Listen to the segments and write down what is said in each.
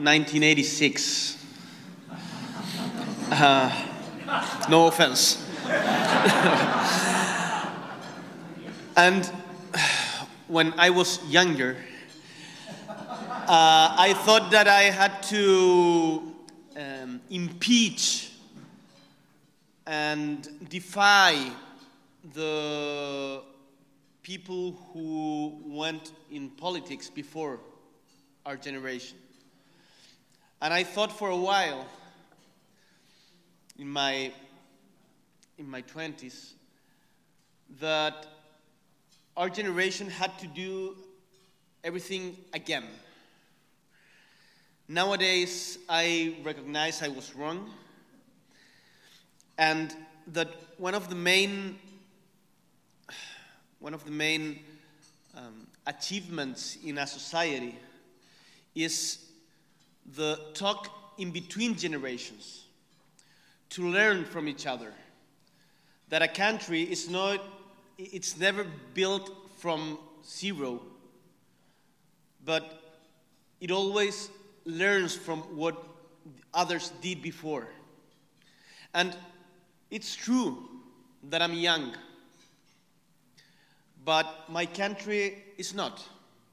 1986. No offense. And when I was younger, I thought that I had to impeach and defy the people who went in politics before our generation. And I thought for a while, in my 20s, that our generation had to do everything again. Nowadays, I recognize I was wrong, and that one of the main achievements in a society is the talk in between generations, to learn from each other. That a country is it's never built from zero, but it always learns from what others did before. And it's true that I'm young, but my country is not.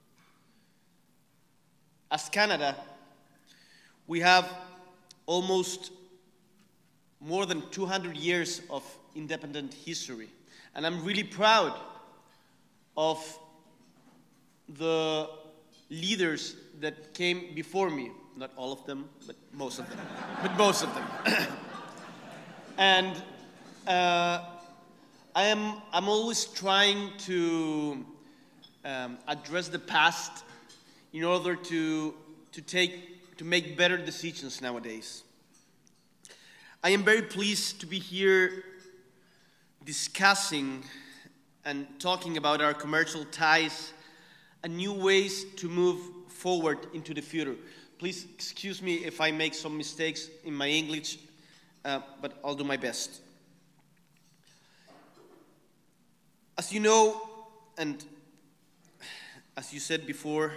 As Canada, we have almost more than 200 years of independent history. And I'm really proud of the leaders that came before me. Not all of them, but most of them. But most of them. And I'm always trying to address the past in order to make better decisions nowadays. I am very pleased to be here discussing and talking about our commercial ties and new ways to move forward into the future. Please excuse me if I make some mistakes in my English, but I'll do my best. As you know, and as you said before,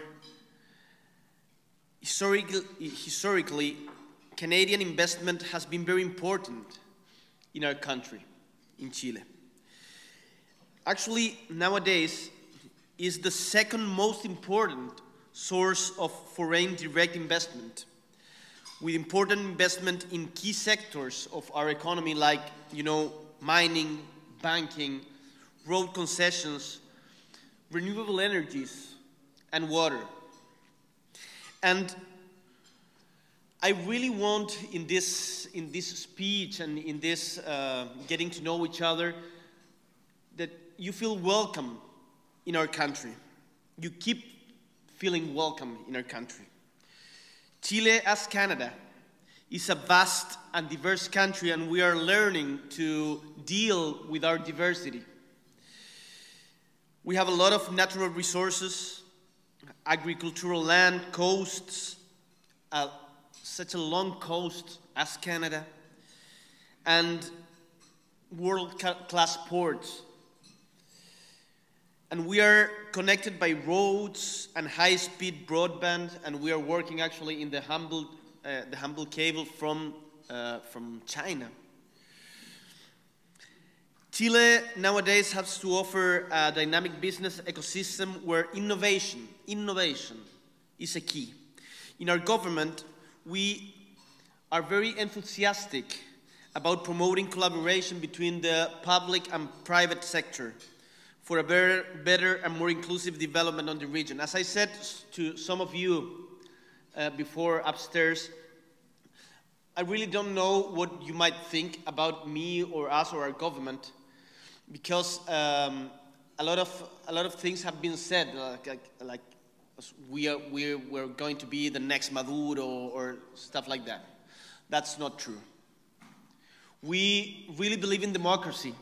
historically, Canadian investment has been very important in our country, in Chile. Actually, nowadays, is the second most important source of foreign direct investment, with important investment in key sectors of our economy like, mining, banking, road concessions, renewable energies, and water. And I really want in this speech and in this getting to know each other that you feel welcome in our country. You keep feeling welcome in our country. Chile, as Canada, is a vast and diverse country, and we are learning to deal with our diversity. We have a lot of natural resources, agricultural land, coasts, such a long coast as Canada, and world-class ports. And we are connected by roads and high-speed broadband, and we are working actually in the Humble cable from China. Chile nowadays has to offer a dynamic business ecosystem where innovation is a key. In our government, we are very enthusiastic about promoting collaboration between the public and private sector for a better and more inclusive development on the region. As I said to some of you before upstairs, I really don't know what you might think about me or us or our government, because a lot of things have been said, like we're going to be the next Maduro or stuff like that. That's not true. We really believe in democracy.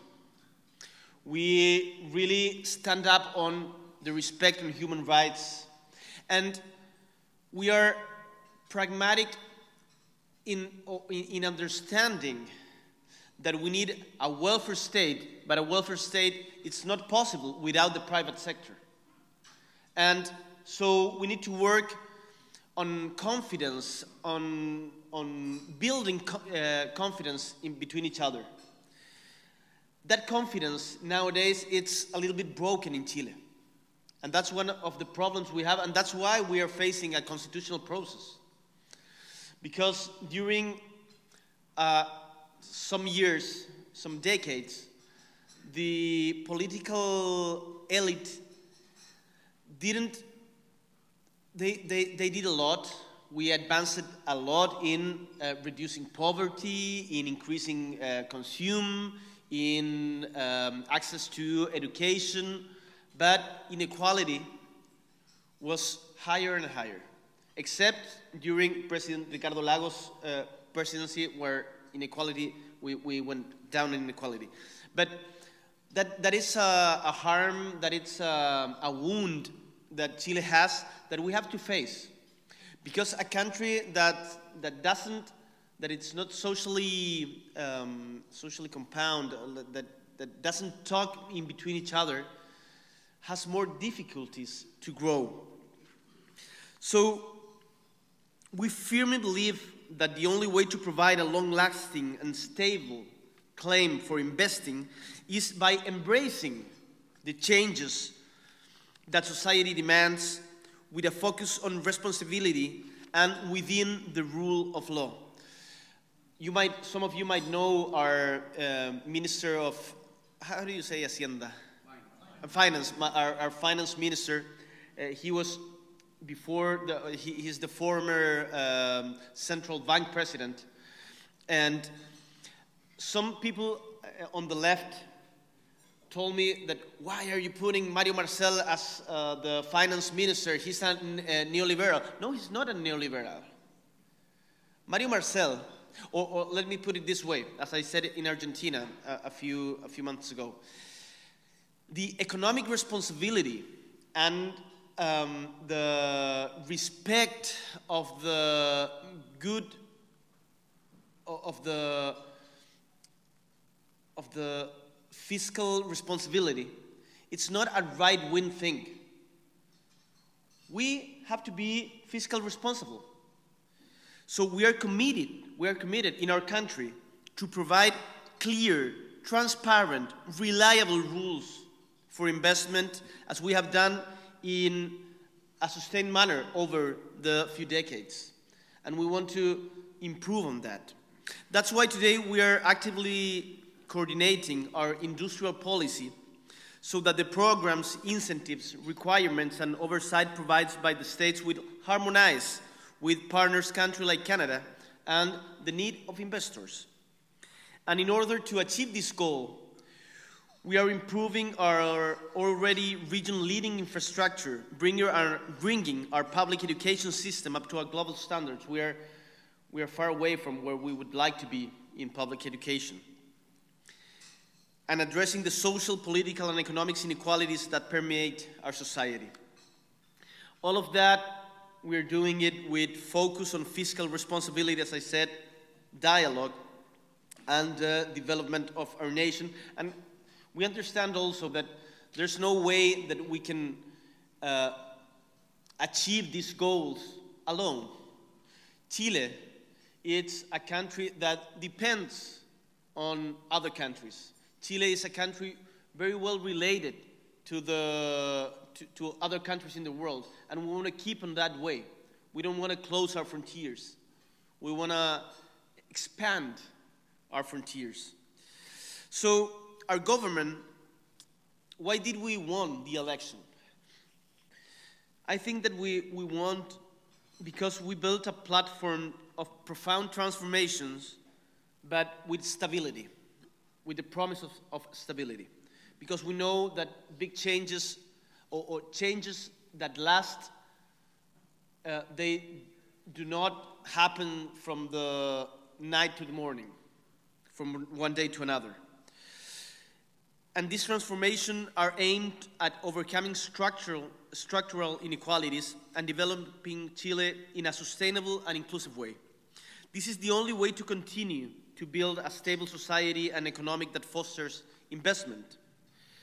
We really stand up on the respect on human rights, and we are pragmatic in understanding that we need a welfare state, but a welfare state, it's not possible without the private sector. And so we need to work on confidence, on building confidence between each other. That confidence nowadays, it's a little bit broken in Chile. And that's one of the problems we have, and that's why we are facing a constitutional process. Because during some years, some decades, the political elite they did a lot. We advanced a lot in reducing poverty, in increasing consume, in access to education, but inequality was higher and higher, except during President Ricardo Lagos' presidency, where inequality, we went down in inequality. But that is a harm, that it's a wound that Chile has that we have to face. Because a country that it's not socially compound, that doesn't talk in between each other, has more difficulties to grow. So we firmly believe that the only way to provide a long-lasting and stable claim for investing is by embracing the changes that society demands with a focus on responsibility and within the rule of law. Some of you might know our Minister of, how do you say Hacienda? Finance. Our finance minister. He was before, he's the former central bank president. And some people on the left told me that, why are you putting Mario Marcel as the finance minister? He's a neoliberal. No, he's not a neoliberal. Mario Marcel, or let me put it this way, as I said in Argentina a few months ago, the economic responsibility and the respect of the good of the fiscal responsibility, it's not a right-wing thing. We have to be fiscal responsible. So we are committed in our country to provide clear, transparent, reliable rules for investment, as we have done in a sustained manner over the few decades. And we want to improve on that. That's why today we are actively coordinating our industrial policy so that the programs, incentives, requirements, and oversight provided by the states will harmonize with partners countries like Canada and the need of investors. And in order to achieve this goal, we are improving our already region-leading infrastructure, bringing our public education system up to our global standards. We are far away from where we would like to be in public education. And addressing the social, political, and economic inequalities that permeate our society. All of that, we're doing it with focus on fiscal responsibility, as I said, dialogue, and development of our nation. And we understand also that there's no way that we can achieve these goals alone. Chile, it's a country that depends on other countries. Chile is a country very well related to other countries in the world, and we want to keep on that way. We don't want to close our frontiers. We want to expand our frontiers. So our government, why did we won the election? I think that we won because we built a platform of profound transformations, but with stability, with the promise of stability. Because we know that big changes or changes that last, they do not happen from the night to the morning, from one day to another. And these transformations are aimed at overcoming structural inequalities and developing Chile in a sustainable and inclusive way. This is the only way to continue to build a stable society and economic that fosters investment.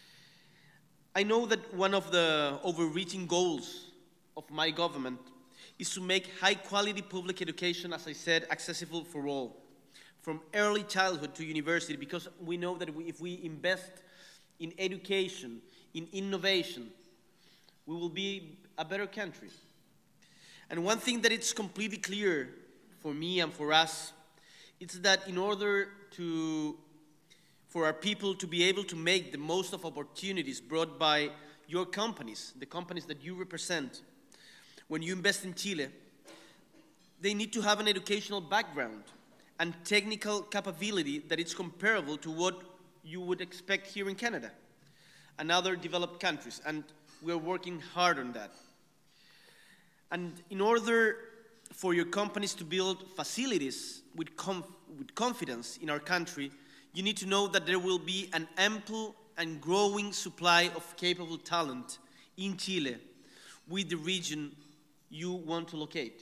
I know that one of the overreaching goals of my government is to make high-quality public education, as I said, accessible for all, from early childhood to university, because we know that if we invest in education, in innovation, we will be a better country. And one thing that it's completely clear for me and for us, it's that in order for our people to be able to make the most of opportunities brought by your companies, the companies that you represent, when you invest in Chile, they need to have an educational background and technical capability that is comparable to what you would expect here in Canada and other developed countries, and we're working hard on that. And in order for your companies to build facilities with confidence in our country, you need to know that there will be an ample and growing supply of capable talent in Chile with the region you want to locate.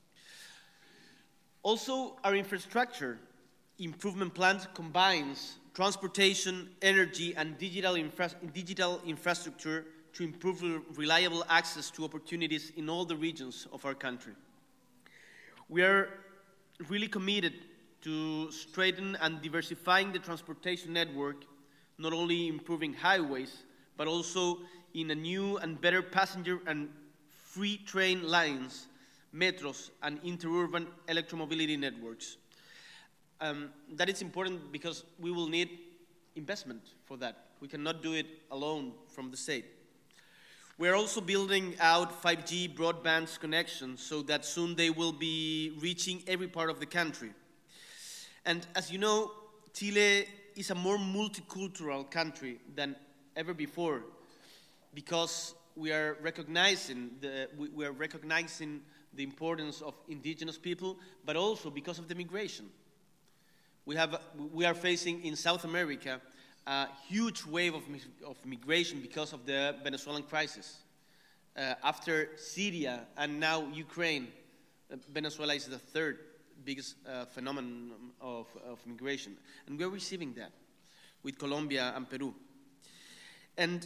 Also, our infrastructure improvement plan combines transportation, energy, and digital infrastructure to improve reliable access to opportunities in all the regions of our country. We are really committed to strengthen and diversifying the transportation network, not only improving highways, but also in a new and better passenger and free train lines, metros, and interurban electromobility networks. That is important because we will need investment for that. We cannot do it alone from the state. We're also building out 5G broadband connections so that soon they will be reaching every part of the country. And as you know, Chile is a more multicultural country than ever before because we are recognizing the importance of indigenous people, but also because of the migration. We are facing in South America a huge wave of migration because of the Venezuelan crisis. After Syria and now Ukraine, Venezuela is the third biggest phenomenon of migration. And we're receiving that with Colombia and Peru. And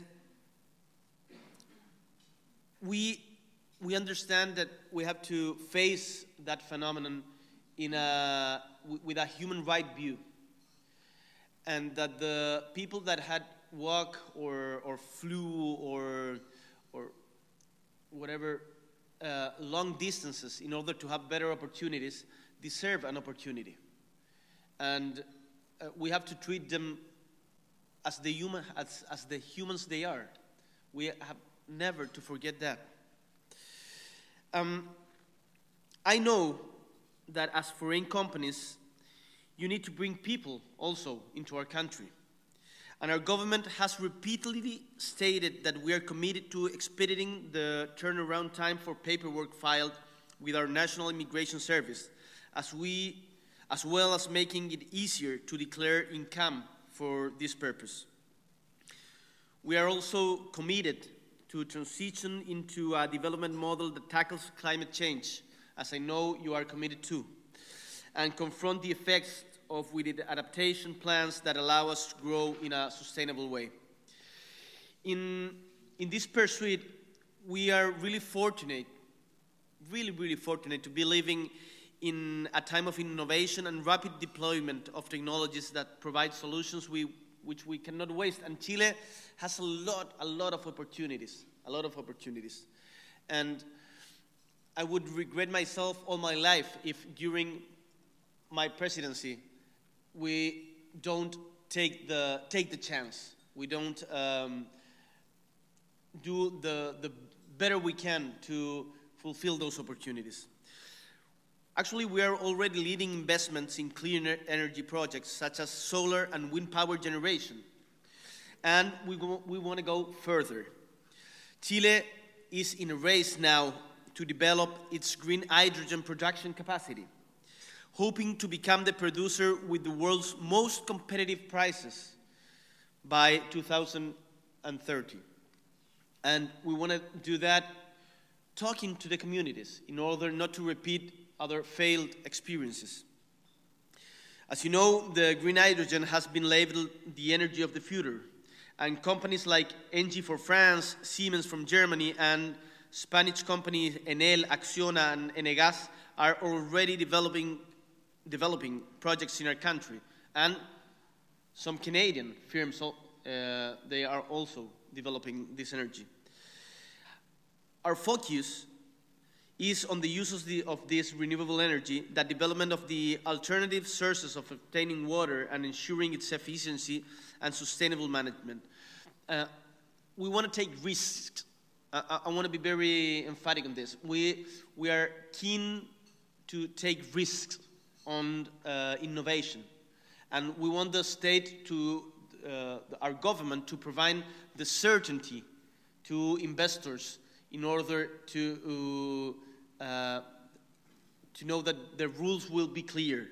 we understand that we have to face that phenomenon with a human right view. And that the people that had walked or flew or whatever long distances in order to have better opportunities deserve an opportunity. And we have to treat them as the humans they are. We have never to forget that. I know that as foreign companies, you need to bring people also into our country. And our government has repeatedly stated that we are committed to expediting the turnaround time for paperwork filed with our National Immigration Service, as well as making it easier to declare income for this purpose. We are also committed to transition into a development model that tackles climate change, as I know you are committed to, and confront the effects with adaptation plans that allow us to grow in a sustainable way. In this pursuit, we are really fortunate to be living in a time of innovation and rapid deployment of technologies that provide solutions which we cannot waste. And Chile has a lot of opportunities. And I would regret myself all my life if during my presidency we don't take the chance. We don't do the better we can to fulfill those opportunities. Actually, we are already leading investments in clean energy projects such as solar and wind power generation. And we want to go further. Chile is in a race now to develop its green hydrogen production capacity, hoping to become the producer with the world's most competitive prices by 2030. And we want to do that talking to the communities in order not to repeat other failed experiences. As you know, the green hydrogen has been labeled the energy of the future, and companies like Engie for France, Siemens from Germany, and Spanish companies Enel, Acciona, and Enegas are already developing projects in our country, and some Canadian firms, they are also developing this energy. Our focus is on the use of this renewable energy, the development of the alternative sources of obtaining water and ensuring its efficiency and sustainable management. We want to take risks. I want to be very emphatic on this. We are keen to take risks on innovation, and we want the state to, our government, to provide the certainty to investors in order to know that the rules will be clear.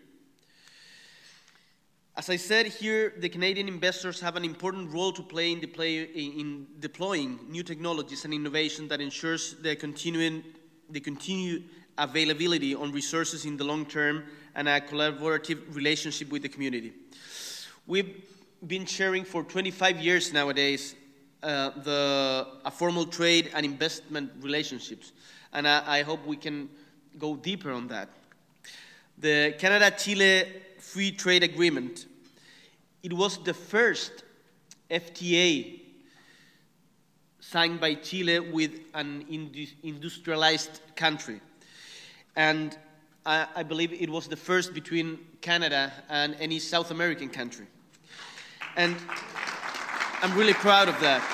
As I said here, the Canadian investors have an important role to play in deploying new technologies and innovation that ensures the continued availability on resources in the long term and a collaborative relationship with the community. We've been sharing for 25 years nowadays a formal trade and investment relationships, and I hope we can go deeper on that. The Canada-Chile Free Trade Agreement, it was the first FTA signed by Chile with an industrialized country, and I believe it was the first between Canada and any South American country, and I'm really proud of that.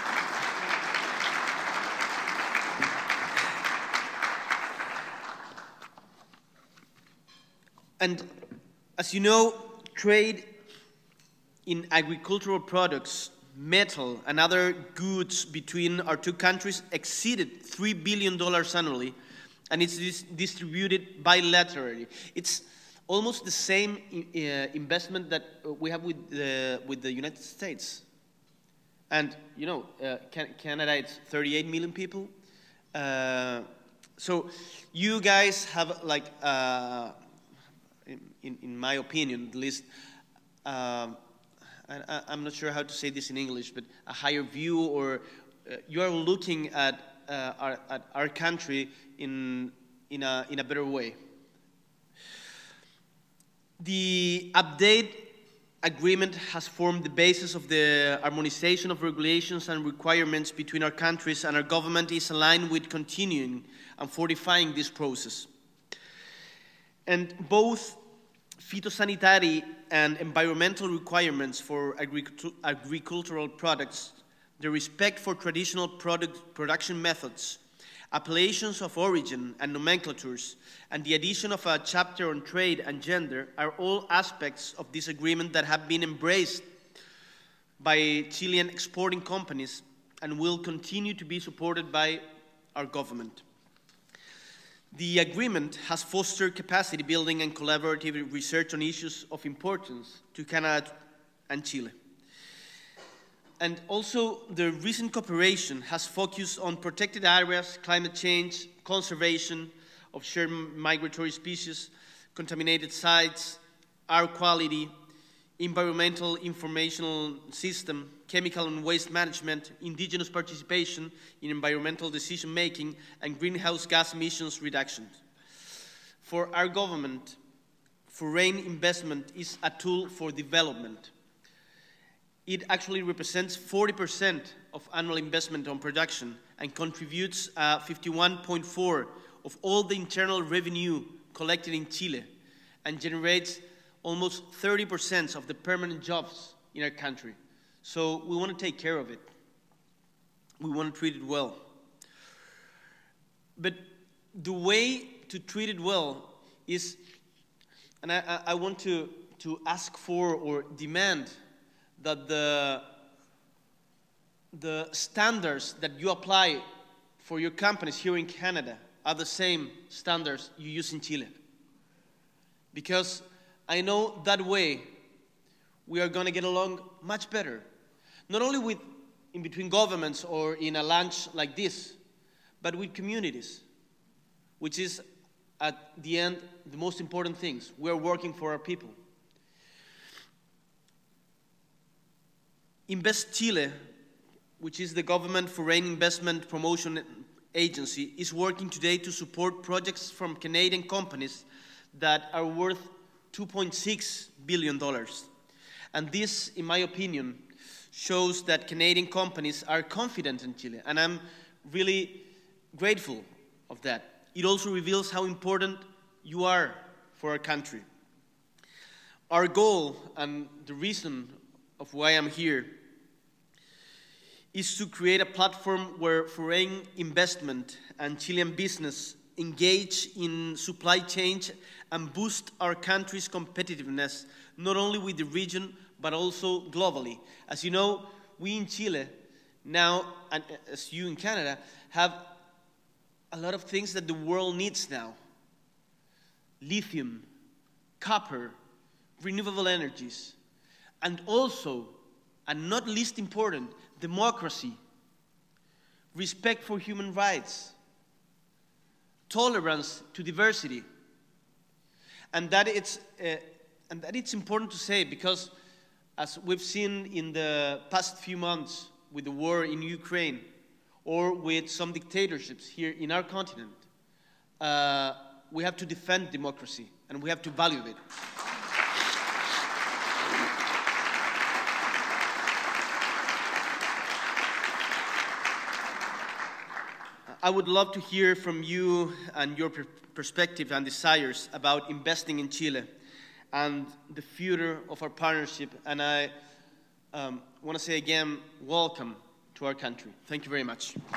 And as you know, trade in agricultural products, metal, and other goods between our two countries exceeded $3 billion annually, and it's distributed bilaterally. It's almost the same investment that we have with the United States. And, you know, Canada, it's 38 million people. So you guys have, like, in my opinion, at least, I'm not sure how to say this in English, but a higher view, or you are looking at our country in a better way. The update agreement has formed the basis of the harmonization of regulations and requirements between our countries, and our government is aligned with continuing and fortifying this process. And both phytosanitary and environmental requirements for agricultural products, the respect for traditional production methods, appellations of origin and nomenclatures, and the addition of a chapter on trade and gender are all aspects of this agreement that have been embraced by Chilean exporting companies and will continue to be supported by our government. The agreement has fostered capacity building and collaborative research on issues of importance to Canada and Chile. And also, the recent cooperation has focused on protected areas, climate change, conservation of shared migratory species, contaminated sites, air quality, environmental informational system, chemical and waste management, indigenous participation in environmental decision-making, and greenhouse gas emissions reduction. For our government, foreign investment is a tool for development. It actually represents 40% of annual investment on production and contributes 51.4% of all the internal revenue collected in Chile, and generates almost 30% of the permanent jobs in our country. So we want to take care of it. We want to treat it well. But the way to treat it well is, and I want to ask for or demand that the standards that you apply for your companies here in Canada are the same standards you use in Chile. Because I know that way we are going to get along much better. Not only in between governments or in a lunch like this, but with communities, which is at the end the most important things. We are working for our people. Invest Chile, which is the government foreign investment promotion Agency is working today to support projects from Canadian companies that are worth $2.6 billion. And this, in my opinion, shows that Canadian companies are confident in Chile, and I'm really grateful of that. It also reveals how important you are for our country. Our goal, and the reason of why I'm here, is to create a platform where foreign investment and Chilean business engage in supply chain and boost our country's competitiveness, not only with the region, but also globally. As you know, we in Chile now, and as you in Canada, have a lot of things that the world needs now. Lithium, copper, renewable energies, and also, and not least important, democracy, respect for human rights, tolerance to diversity. And that it's important to say because, as we've seen in the past few months with the war in Ukraine or with some dictatorships here in our continent, we have to defend democracy and we have to value it. I would love to hear from you and your perspective and desires about investing in Chile and the future of our partnership. And I want to say again, welcome to our country. Thank you very much.